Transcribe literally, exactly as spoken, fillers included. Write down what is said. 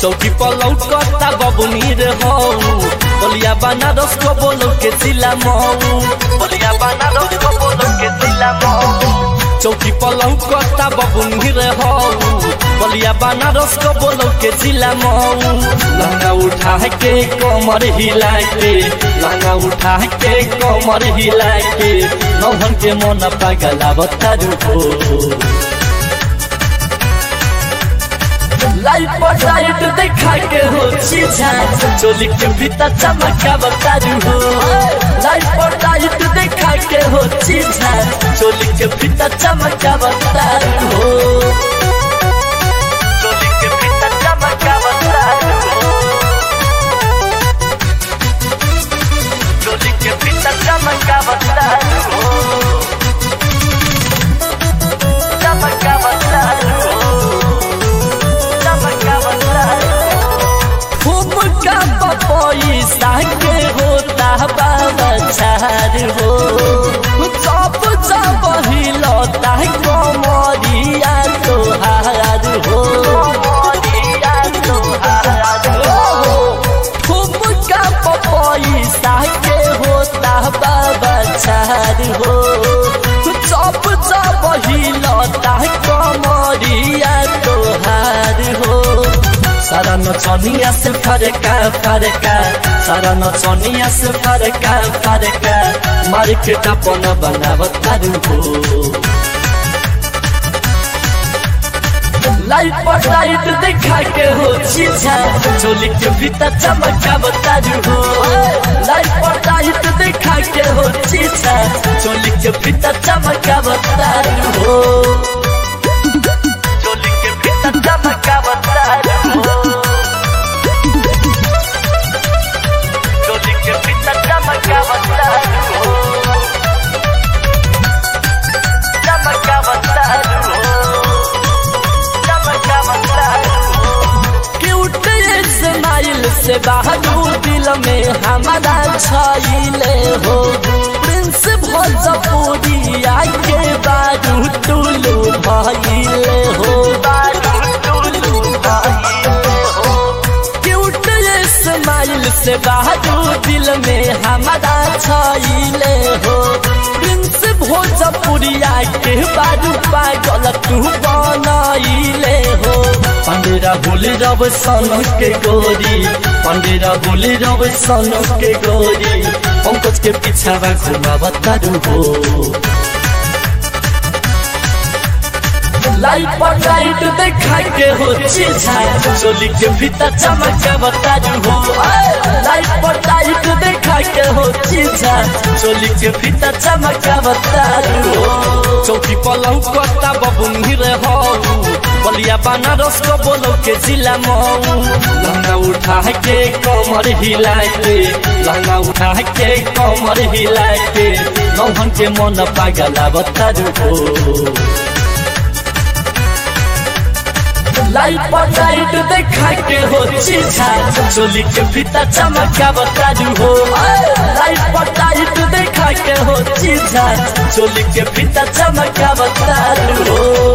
चौकी पर लौटता बबुनी रे हो बलिया बनारस को बोलो के जिला मऊ बलिया बनारस को बोलो के जिला मऊ चौकी पर लौटता बबुनी रे हो बलिया बनारस को बोलो के जिला मऊ लहंगा उठा के कमर हिला के लहंगा उठा के कमर हिला के नौहन के मन पागला बतारू हो लाइट पर लाइट देखा के हो चीजा चोली के भीतर चमका बतारू हो लाइट पर लाइट देखा के हो चीजा चोली के भीतर चमका बतारू हो चोली के भीतर चमका बतारू हो चोली के भीतर चमका बतारू हो चमका बतारू हो पैसा के होता बाबा चार हो सब सब हिलता कमरिया तोहार हो खूब का पैसा के होता बाबा चार हो सब सब हिलता कमरिया तोहार हो सारा नचनिया से फरका फरका सारा नचनिया से फरका फरका मार्केट अपन बनावतारू हो लाइट पर लाइट देखा के हो चीजा चोली के भीतर चमका बतारू हो लाइट पर लाइट देखा के हो चीजा चोली के भीतर चमका बतारू हो चोली के भीतर चमका बतारू हो चोली के भीतर चमका बतारू हो चमका बतारू हो चमका बतारू हो क्यूट स्माइल से बहादू दिल में हमारा छाइले हो प्रिंस भोजपुरिया के बारू टुलू भाइले हो बारू टुलू भाइले हो क्यूट स्माइल से बहादू दिल में हमारा छाइले हो प्रिंस भोजपुरिया के बारू पागल तू बनाइले हो पंडेरा बोले रब सन के गोरी पंडेरा बोले रब सन के गोरी पंकज के पीछा घुमा बतारू हो लाइट पर लाइट देखा के हो चीजा चोली के भीतर चमका बतारू हो लाइट पर लाइट देखा के हो चीजा चोली के भीतर चमका बतारू हो चौकी पर लौटता बबुनी रे हो बलिया बनारस को बोलो के जिला मऊ लहंगा उठा के कमर हिला के लहंगा उठा के कमर हिला के नौहन के मन पागला बतारू हो लाइट पर लाइट देखा के हो चीजा चोली के भीतर चमका बतारू हो लाइट पर लाइट देखा के हो चीजा चोली के भीतर चमका बतारू हो।